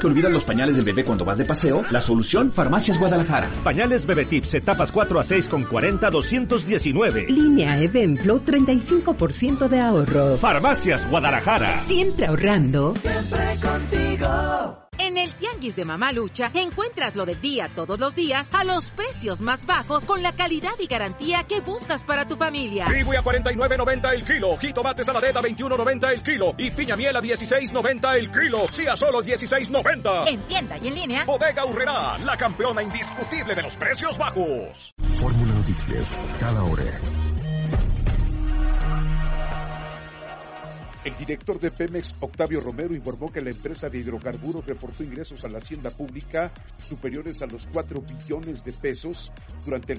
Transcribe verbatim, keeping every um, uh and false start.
¿Te olvidas los pañales del bebé cuando vas de paseo? La solución, Farmacias Guadalajara. Pañales Bebé Tips, etapas cuatro a seis con cuarenta, doscientos diecinueve. Línea Eventflow, treinta y cinco por ciento de ahorro. Farmacias Guadalajara. Siempre ahorrando. Siempre contigo. En el Tianguis de Mamalucha encuentras lo del día todos los días a los precios más bajos con la calidad y garantía que buscas para tu familia. Kiwi a cuarenta y nueve noventa el kilo, jitomate saladera a veintiuno noventa el kilo y piña miel a dieciséis noventa el kilo. Sí, a solo dieciséis noventa. En tienda y en línea. Bodega Aurrerá, la campeona indiscutible de los precios bajos. Fórmula Noticias, cada hora. El director de Pemex, Octavio Romero, informó que la empresa de hidrocarburos reportó ingresos a la hacienda pública superiores a los cuatro billones de pesos durante el